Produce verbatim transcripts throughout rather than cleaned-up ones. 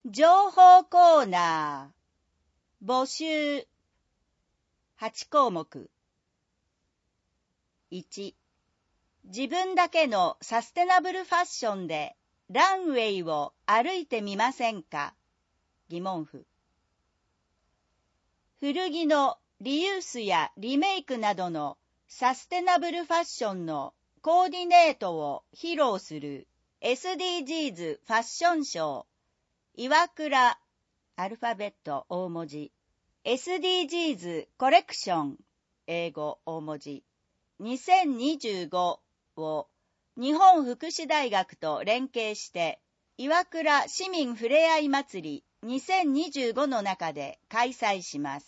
情報コーナー募集はちこうもく。いち、自分だけのサステナブルファッションでランウェイを歩いてみませんか？疑問符。古着のリユースやリメイクなどのサステナブルファッションのコーディネートを披露する エスディージーズ ファッションショー岩倉アルファベット大文字 エスディージーズ コレクション英語大文字にせんにじゅうごを日本福祉大学と連携して岩倉市民ふれあい祭りにせんにじゅうごの中で開催します。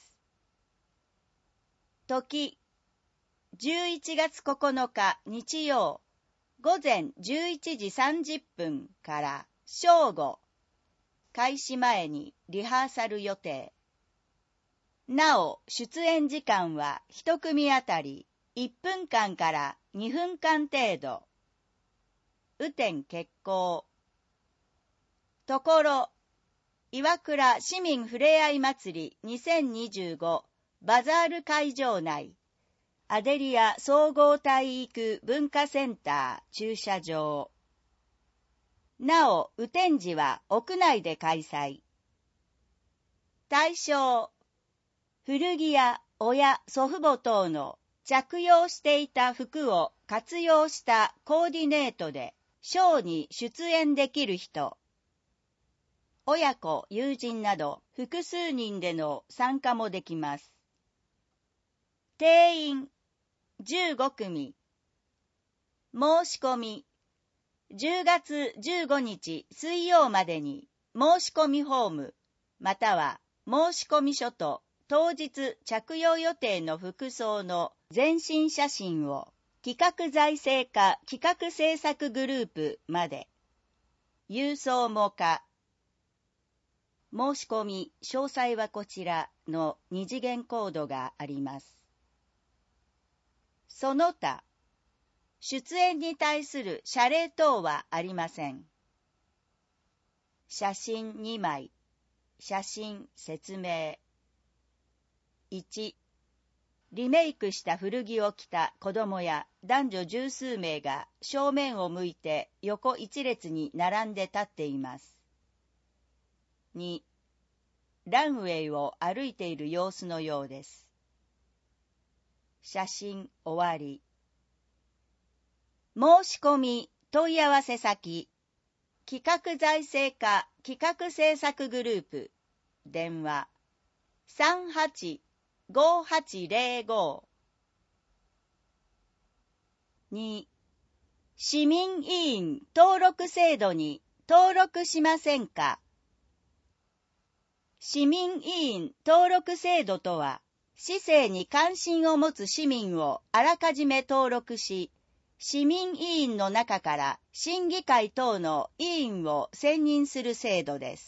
時じゅういちがつここのか日曜午前じゅういちじさんじゅっぷんから正午開始前にリハーサル予定。なお、出演時間は一組あたりいっぷんかんからにふんかん程度。雨天決行。ところ、岩倉市民ふれあい祭りにせんにじゅうごバザール会場内、アデリア総合体育文化センター駐車場。なお、雨天時は屋内で開催。対象、古着や親、祖父母等の着用していた服を活用したコーディネートでショーに出演できる人。親子、友人など複数人での参加もできます。定員じゅうごくみ。申し込みじゅうがつじゅうごにち水曜までに申し込みフォームまたは申し込み書と当日着用予定の服装の全身写真を企画財政課企画制作グループまで郵送も可。申し込み詳細はこちらの二次元コードがあります。その他出演に対する謝礼等はありません。写真にまい。写真説明。いち、リメイクした古着を着た子供や男女十数名が正面を向いて横一列に並んで立っています。に、ランウェイを歩いている様子のようです。写真終わり。申し込み問い合わせ先企画財政課企画制作グループ電話 さんはちごはちぜろご に 市民委員登録制度に登録しませんか？市民委員登録制度とは市政に関心を持つ市民をあらかじめ登録し市民委員の中から審議会等の委員を選任する制度です。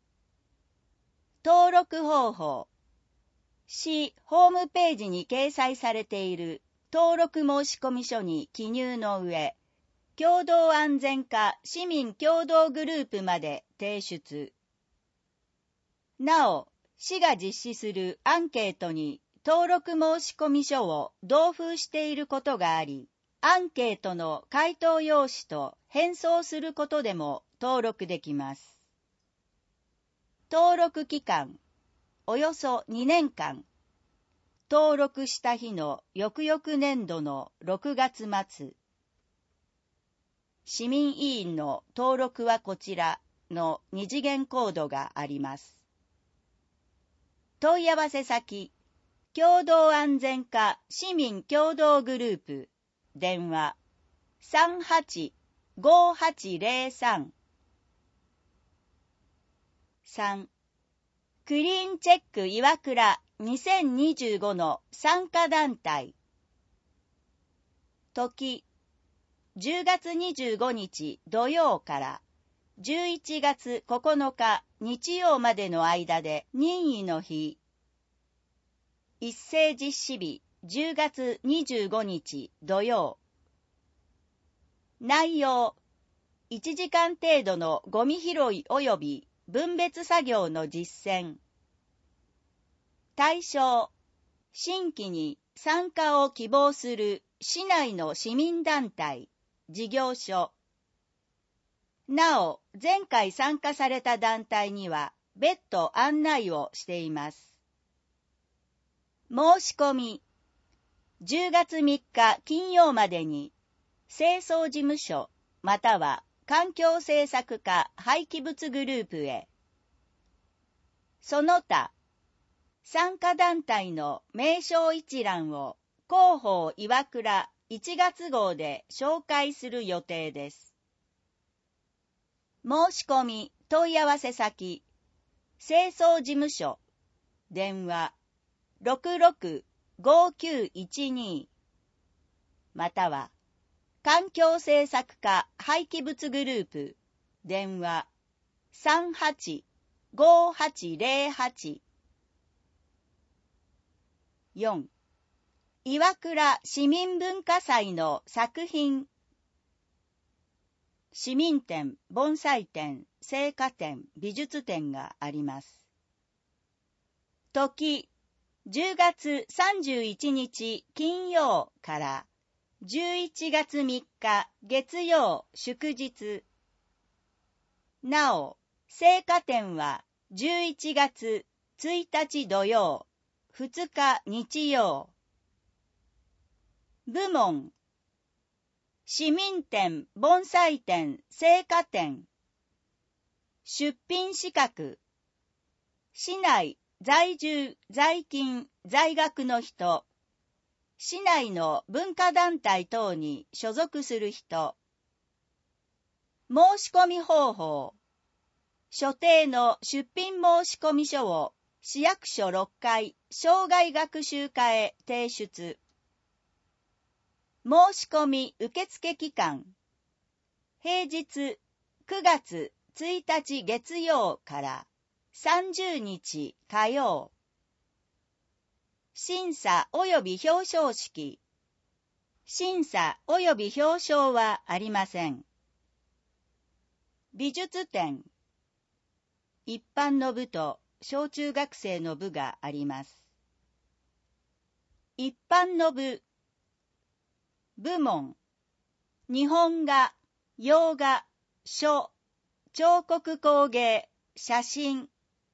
登録方法。市ホームページに掲載されている登録申込書に記入の上、共同安全課市民共同グループまで提出。なお、市が実施するアンケートに登録申込書を同封していることがあり、アンケートの回答用紙と返送することでも登録できます。登録期間、およそにねんかん。登録した日の翌々年度のろくがつまつ。市民委員の登録はこちらの二次元コードがあります。問い合わせ先、共同安全課市民共同グループ電話 さんはちごはちぜろさん さん. クリーンチェック岩倉にせんにじゅうごの参加団体。時じゅうがつにじゅうごにち土曜からじゅういちがつここのか日曜までの間で任意の日。一斉実施日じゅうがつにじゅうごにち土曜。内容いちじかん程度のゴミ拾い及び分別作業の実践。対象、新規に参加を希望する市内の市民団体、事業所。なお、前回参加された団体には別途案内をしています。申し込み。じゅうがつみっか金曜までに、清掃事務所または環境政策課廃棄物グループへ。その他、参加団体の名称一覧を広報岩倉いちがつ号で紹介する予定です。申し込み問い合わせ先、清掃事務所、電話 ろくろく ごきゅういちに または環境政策課廃棄物グループ、電話 さんはち ごはちぜろはち。よん. 岩倉市民文化祭の作品。市民展、盆栽展、生花展、美術展があります。時、じゅうがつさんじゅういちにち金曜からじゅういちがつみっか月曜祝日。なお、生花展はじゅういちがつついたち土曜、ふつか日曜。部門、市民展、盆栽展、生花展。出品資格、市内在住、在勤、在学の人、市内の文化団体等に所属する人。申し込み方法、所定の出品申込書を市役所ろっかい生涯学習課へ提出。申し込み受付期間、平日くがつついたち月曜からさんじゅうにち火曜。審査及び表彰式。審査及び表彰はありません。美術展。一般の部と小中学生の部があります。一般の部。部門。日本画、洋画、書、彫刻工芸、写真。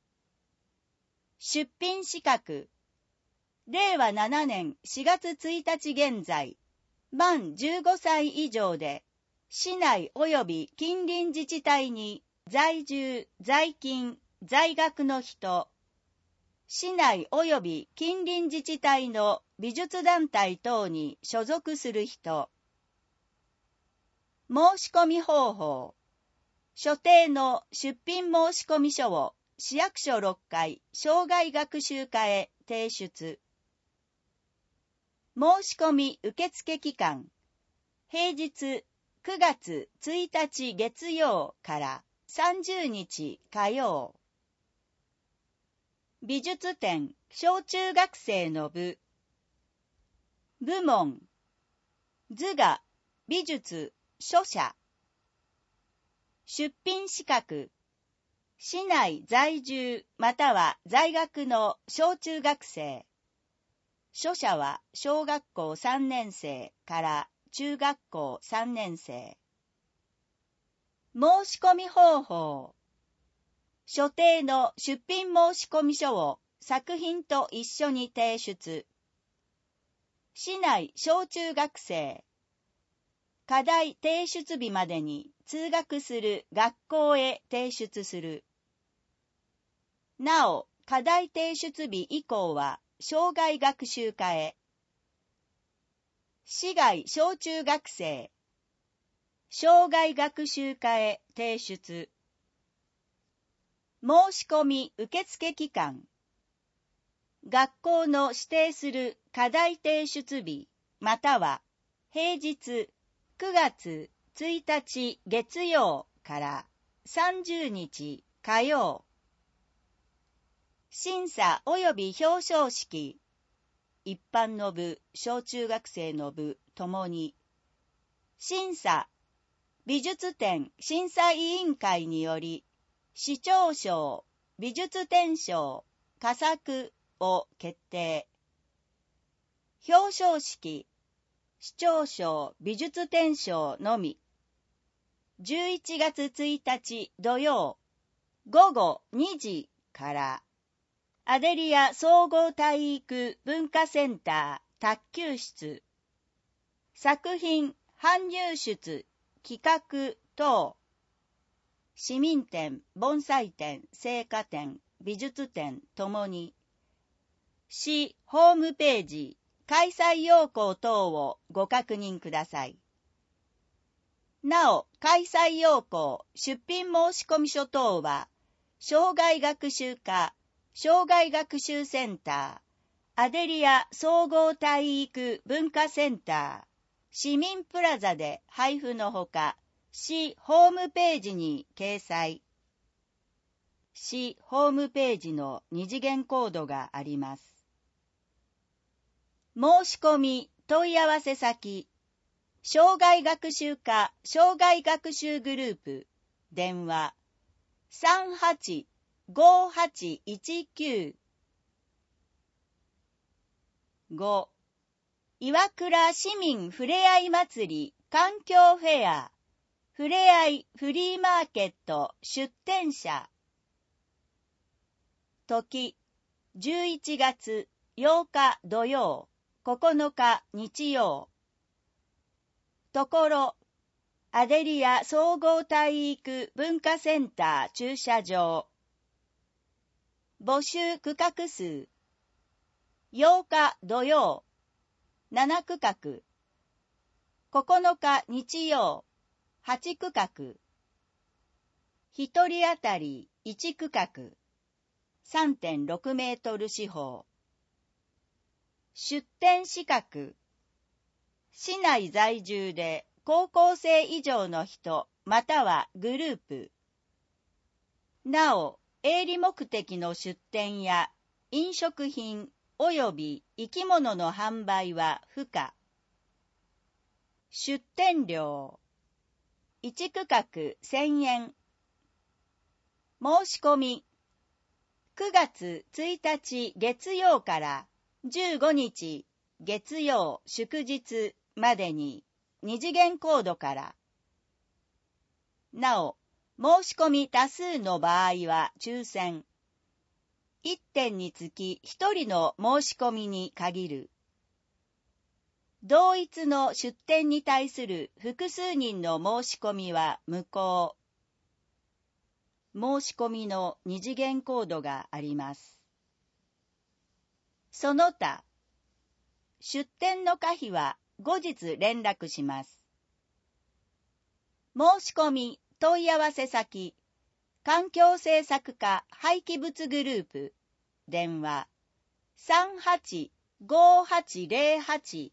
出品資格。れいわななねんしがつついたち現在、満じゅうごさい以上で、市内及び近隣自治体に在住、在勤、在学の人、市内及び近隣自治体の美術団体等に所属する人。申し込み方法、所定の出品申込書を市役所ろっかい生涯学習課へ提出。申し込み受付期間、平日くがつついたち月曜からさんじゅうにち火曜。美術展小中学生の部。部門、図画、美術、書写。出品資格、市内在住または在学の小中学生。書写は小学校さんねんせいから中学校さんねんせい。申し込み方法、所定の出品申込書を作品と一緒に提出。市内小中学生。課題提出日までに通学する学校へ提出する。なお、課題提出日以降は生涯学習課へ。市外小中学生。生涯学習課へ提出。申し込み受付期間。学校の指定する課題提出日または平日くがつついたち月曜からさんじゅうにち火曜。審査及び表彰式。一般の部、小中学生の部ともに。審査、美術展審査委員会により、 市長賞、美術展賞、佳作を決定。表彰式、市長賞、美術展賞のみ。じゅういちがつついたち土曜、ごごにじからアデリア総合体育文化センター卓球室。作品搬入室企画等。市民展、盆栽展、生花展、美術展ともに。市ホームページ、開催要項等をご確認ください。なお、開催要項、出品申込書等は、生涯学習課、生涯学習センター、アデリア総合体育文化センター、市民プラザで配布のほか、市ホームページに掲載。市ホームページの二次元コードがあります。申し込み問い合わせ先、生涯学習課生涯学習グループ、電話 さんはちごはちいちきゅう ご. 岩倉市民ふれあい祭り環境フェアふれあいフリーマーケット出店者。時じゅういちがつようか土曜、ここのか日曜。ところ、アデリア総合体育文化センター駐車場。募集区画数。ようか土曜、なな区画。ここのか日曜、はち区画。ひとりあたりいち区画。さんてんろくメートル四方。出店資格。市内在住で高校生以上の人またはグループ。なお、営利目的の出店や飲食品及び生き物の販売は不可。出店料。いち区画せんえん。申し込み。くがつついたち月曜からじゅうごにち月曜祝日までに二次元コードから。なお、申し込み多数の場合は抽選。いってんにつきひとりの申し込みに限る。同一の出店に対する複数人の申し込みは無効。申し込みの二次元コードがあります。その他、出店の可否は後日連絡します。申し込み問い合わせ先、環境政策課廃棄物グループ、電話 さんはちごはちぜろはち。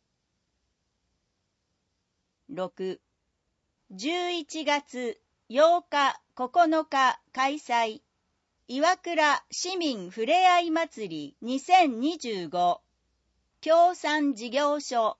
ろく. じゅういちがつようかここのか開催岩倉市民ふれあい祭りにせんにじゅうご協賛事業所。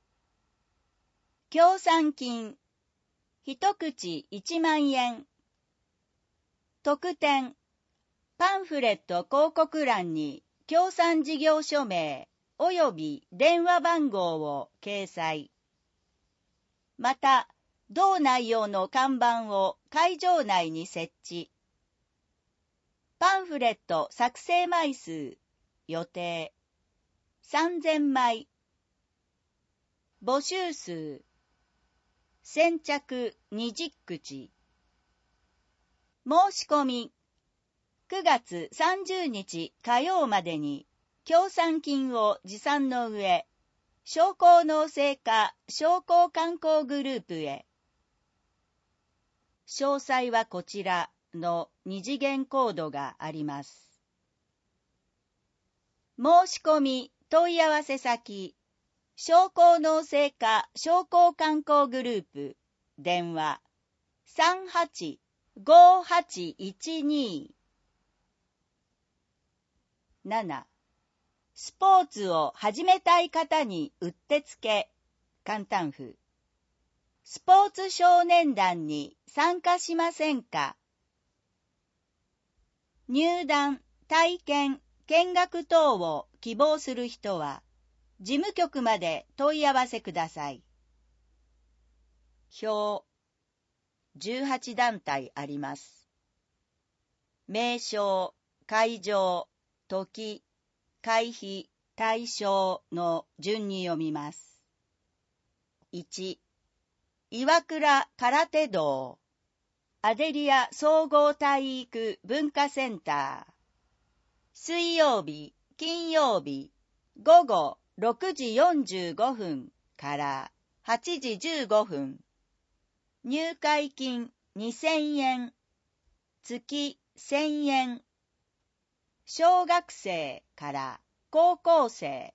協賛金一口いちまんえん。特典パンフレット広告欄に協賛事業所名及び電話番号を掲載。また、同内容の看板を会場内に設置。パンフレット作成枚数予定さんぜんまい。募集数先着にじゅっくち。申し込みくがつさんじゅうにち火曜までに協賛金を持参の上、商工農政課商工観光グループへ。詳細はこちらの二次元コードがあります。申し込み問い合わせ先、商工農政課商工観光グループ、電話 さんはちごはちいちに。なな. スポーツを始めたい方にうってつけ、簡単譜。スポーツ少年団に参加しませんか？ 入団、体験、見学等を希望する人は、事務局まで問い合わせください。表、じゅうはち団体あります。名称、会場、時、会費、対象の順に読みます。いち、岩倉空手道、アデリア総合体育文化センター、水曜日、金曜日、午後ろくじよんじゅうごふんからはちじじゅうごふん、入会金にせんえん、月せんえん、小学生から高校生。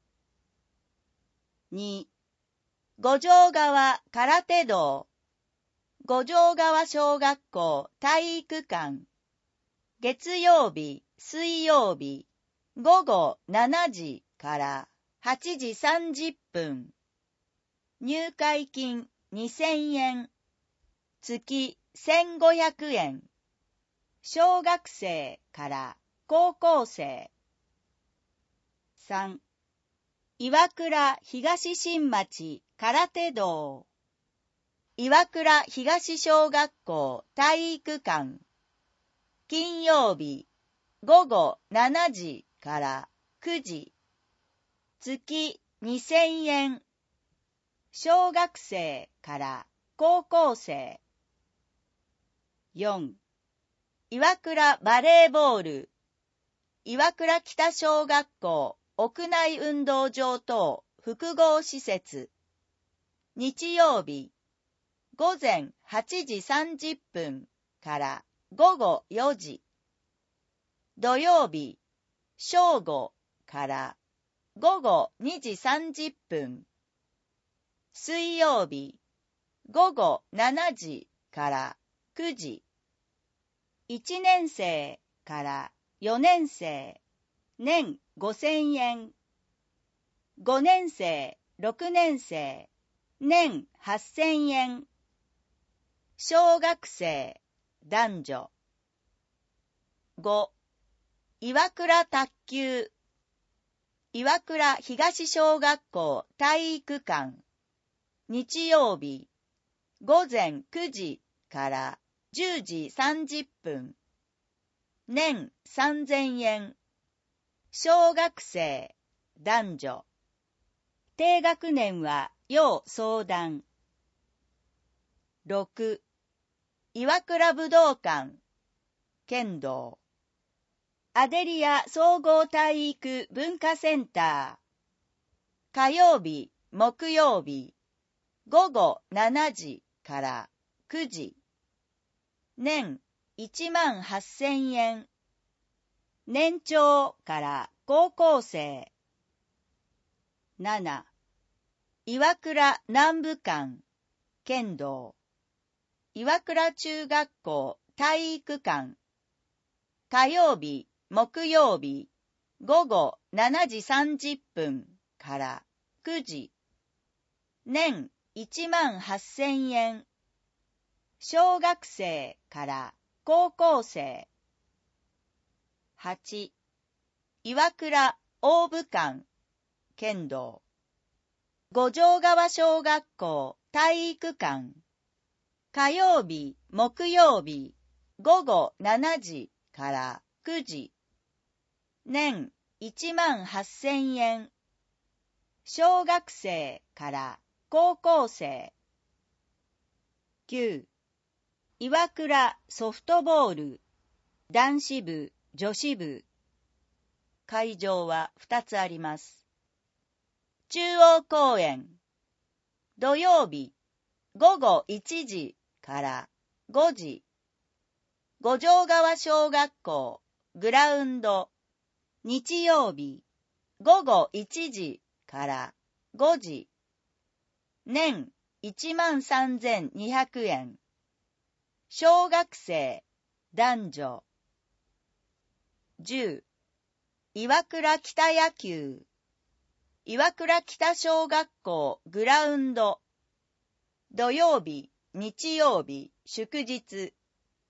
に、五条川空手道、五条川小学校体育館、月曜日、水曜日、午後しちじからはちじさんじゅっぷん、入会金にせんえん、月せんごひゃくえん、小学生から高校生。さん、岩倉東新町空手道、岩倉東小学校体育館、金曜日、午後しちじからくじ、月にせんえん、小学生から高校生。よん、岩倉バレーボール、岩倉北小学校屋内運動場等複合施設、日曜日、午前はちじさんじゅっぷんから午後よじ、土曜日、正午から午後にじさんじゅっぷん、水曜日、午後しちじからくじ、いちねん生からよねん生、年ごせんえん、ごねん生、ろくねん生、年はっせんえん、小学生、男女。ご、岩倉卓球、岩倉東小学校体育館、日曜日、午前くじからじゅうじさんじゅっぷん、年さんぜんえん、小学生、男女。低学年は要相談。ろく、岩倉武道館、剣道。アデリア総合体育文化センター、火曜日、木曜日、午後しちじからくじ、年いちまんはっせんえん、年長から高校生。なな、岩倉南部館、剣道。岩倉中学校体育館、火曜日、木曜日、午後しちじさんじゅっぷんからくじ、年いちまんはっせんえん、小学生から高校生。はち、岩倉大部館、剣道。五条川小学校体育館、火曜日、木曜日、午後しちじからくじ、年いちまんはっせんえん、小学生から高校生。きゅう、岩倉ソフトボール、男子部、女子部。会場はふたつあります。中央公園、土曜日、午後いちじからごじ、五条川小学校グラウンド、日曜日、午後いちじからごじ、年いちまんさんぜんにひゃくえん、小学生、男女。じゅう、岩倉北野球、岩倉北小学校グラウンド、土曜日、日曜日、祝日、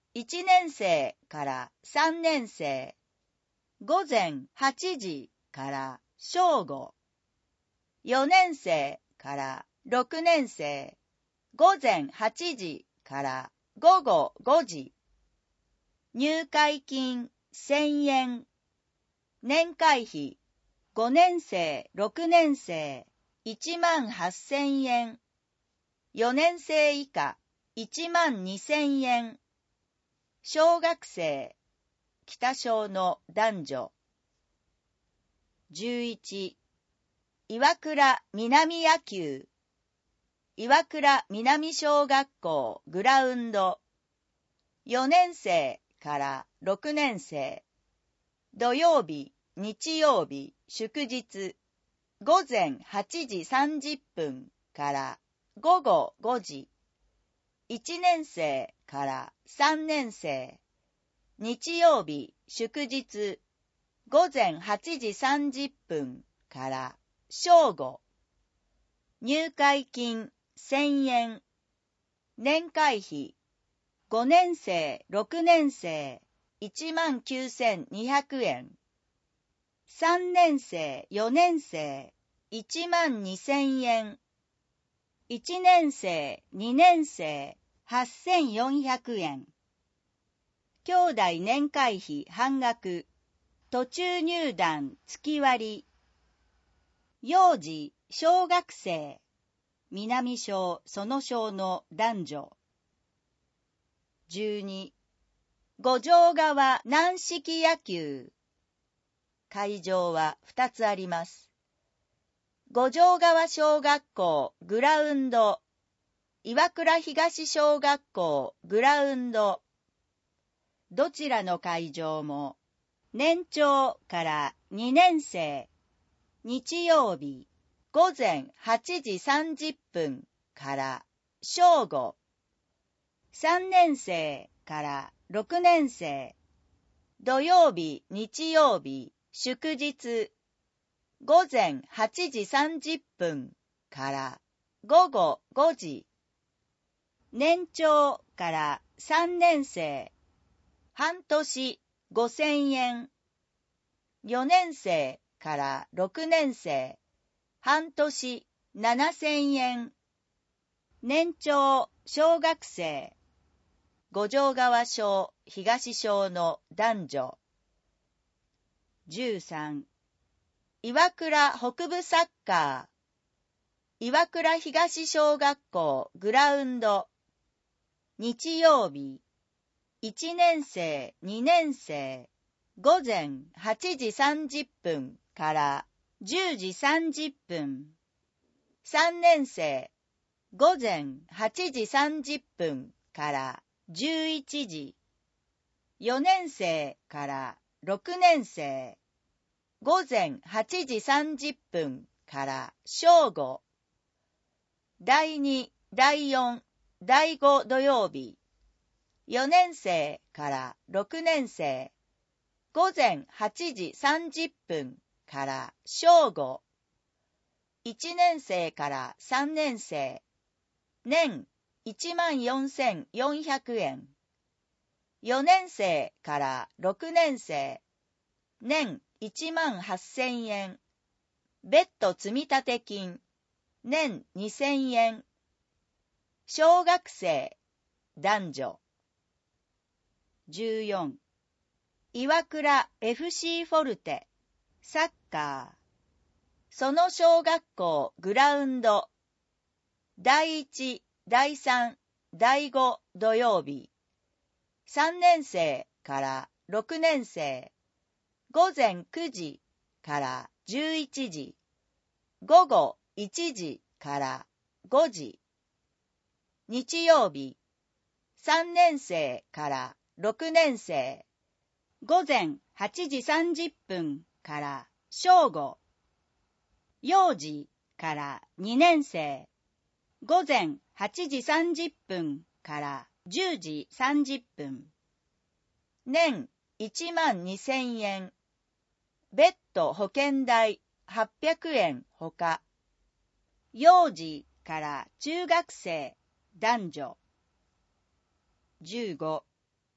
いちねん生からさんねん生、午前はちじから正午。よねん生からろくねん生、午前はちじから午後ごじ。入会金せんえん。年会費ごねん生、ろくねん生、いちまんはっせんえん。よねん生以下、いちまんにせんえん。小学生、北小の男女。じゅういち、岩倉南野球。岩倉南小学校グラウンド。よねん生からろくねん生。土曜日、日曜日、祝日。午前はちじさんじゅっぷんから午後ごじ。いちねん生からさんねん生。日曜日、祝日。午前はちじさんじゅっぷんから正午。入会金せんえん。年会費ごねん生、ろくねん生、いちまんきゅうせんにひゃくえん。さんねん生、よねん生、いちまんにせんえん。いちねん生、にねん生、はっせんよんひゃくえん。兄弟年会費半額。途中入団月割。幼児、小学生。南小、その小の男女。じゅうに、五条川軟式野球。会場はふたつあります。五条川小学校グラウンド、岩倉東小学校グラウンド。どちらの会場も、年長からにねん生、日曜日、午前はちじさんじゅっぷんから正午。さんねん生からろくねん生、土曜日、日曜日、祝日、午前はちじさんじゅっぷんから午後ごじ。年長からさんねん生、半年ごせんえん。よねん生からろくねん生、半年ななせんえん。年長小学生、五条川小東小の男女。じゅうさん、岩倉北部サッカー。岩倉東小学校グラウンド。日曜日、いちねん生、にねん生、午前はちじさんじゅっぷんからじゅうじさんじゅっぷん。さんねん生、午前はちじさんじゅっぷんからじゅういちじ。よねん生からろくねん生、午前はちじさんじゅっぷんから正午。だいに、だいよん、だいご土曜日。よねん生からろくねん生、午前はちじさんじゅっぷんから正午。いちねん生からさんねん生、年いちまんよんせんよんひゃくえん。よねん生からろくねん生、年いちまんはっせんえん。別途積立金、年にせんえん。小学生、男女。じゅうよん、岩倉 エフシー フォルテ、サッカー。その小学校グラウンド。だいいち、だいさん、だいご土曜日。さんねん生からろくねん生、午前くじからじゅういちじ。午後いちじからごじ。日曜日、さんねん生からろくねん生、午前はちじさんじゅっぷんから正午。幼児からにねん生、午前はちじさんじゅっぷんからじゅうじさんじゅっぷん。年いちまんにせんえん。別途保険代はっぴゃくえんほか。幼児から中学生、男女。じゅうご、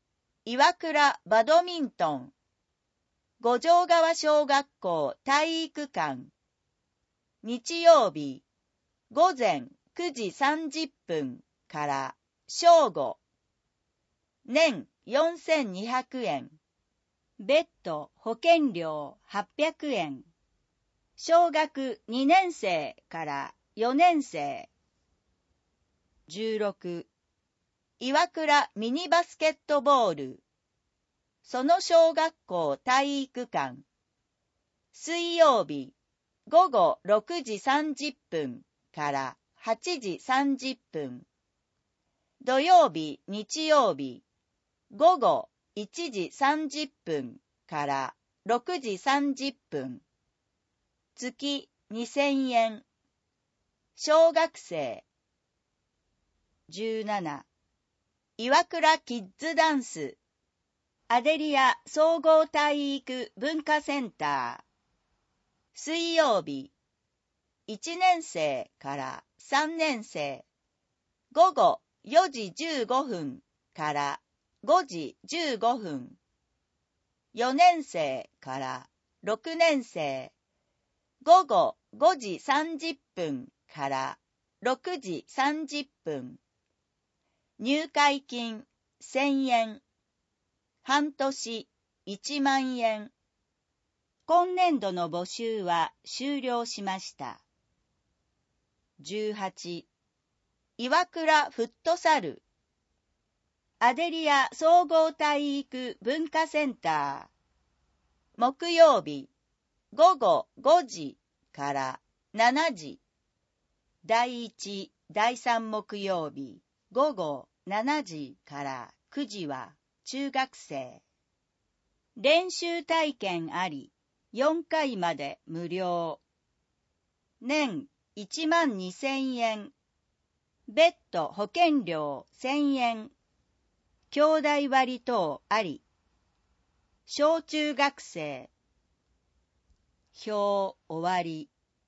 岩倉バドミントン、五条川小学校体育館、日曜日、午前くじさんじゅっぷんから正午、年よんせんにひゃくえん、別途保険料はっぴゃくえん、小学にねん生からよねん生。じゅうろく、岩倉ミニバスケットボール、その小学校体育館、水曜日、午後ろくじさんじゅっぷんからはちじさんじゅっぷん、土曜日、日曜日、午後いちじさんじゅっぷんからろくじさんじゅっぷん、月にせんえん、小学生。じゅうなな、岩倉キッズダンス、アデリア総合体育文化センター、水曜日、いちねん生からさんねん生、午後よじじゅうごふんからごじじゅうごふん、よねん生からろくねん生、午後ごじさんじゅっぷんからろくじさんじゅっぷん、入会金せんえん、半年いちまんえん。今年度の募集は終了しました。じゅうはち、岩倉フットサル、アデリア総合体育文化センター、木曜日、午後ごじからしちじ、だいいち、だいさん木曜日、午後しちじからくじは中学生。練習体験あり、よんかいまで無料。年いちまんにせんえん。別途保険料せんえん。兄弟割等あり。小中学生。表終わり。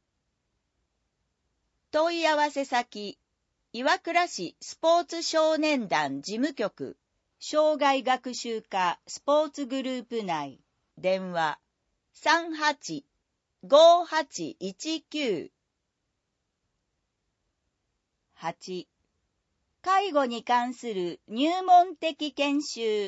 問い合わせ先、岩倉市スポーツ少年団事務局、生涯学習科スポーツグループ内、電話さんはち ごはちいちきゅう。はち、介護に関する入門的研修。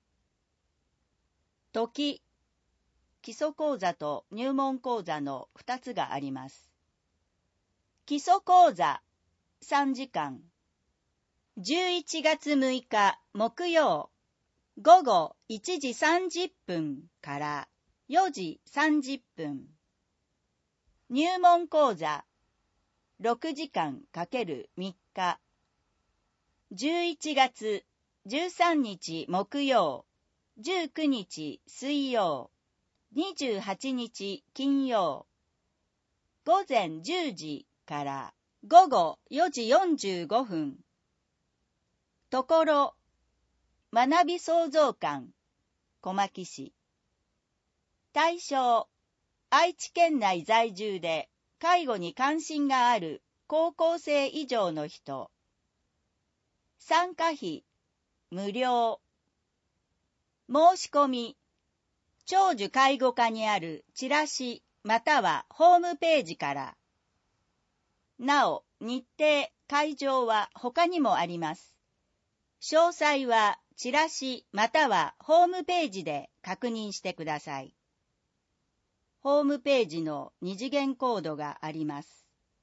時、基礎講座と入門講座のふたつがあります。基礎講座さんじかん。じゅういちがつむいか木曜、午後いちじさんじゅっぷんからよじさんじゅっぷん。入門講座ろくじかんかけるみっか。じゅういちがつじゅうさんにち木曜、じゅうくにち水曜、にじゅうはちにち金曜。午前じゅうじから午後よじよんじゅうごふん。ところ、学び創造館、小牧市。対象、愛知県内在住で介護に関心がある高校生以上の人。参加費、無料。申し込み、長寿介護課にあるチラシまたはホームページから。なお、日程、会場は他にもあります。詳細はチラシまたはホームページで確認してください。ホームページの二次元コードがあります。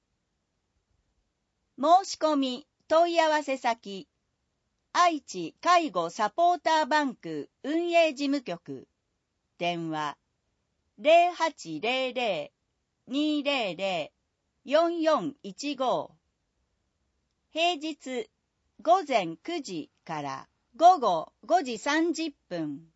申し込み問い合わせ先、愛知介護サポーターバンク運営事務局、電話 ゼロはちゼロゼロ にゼロゼロ よんよんいちご。平日午前くじから午後ごじさんじゅっぷん。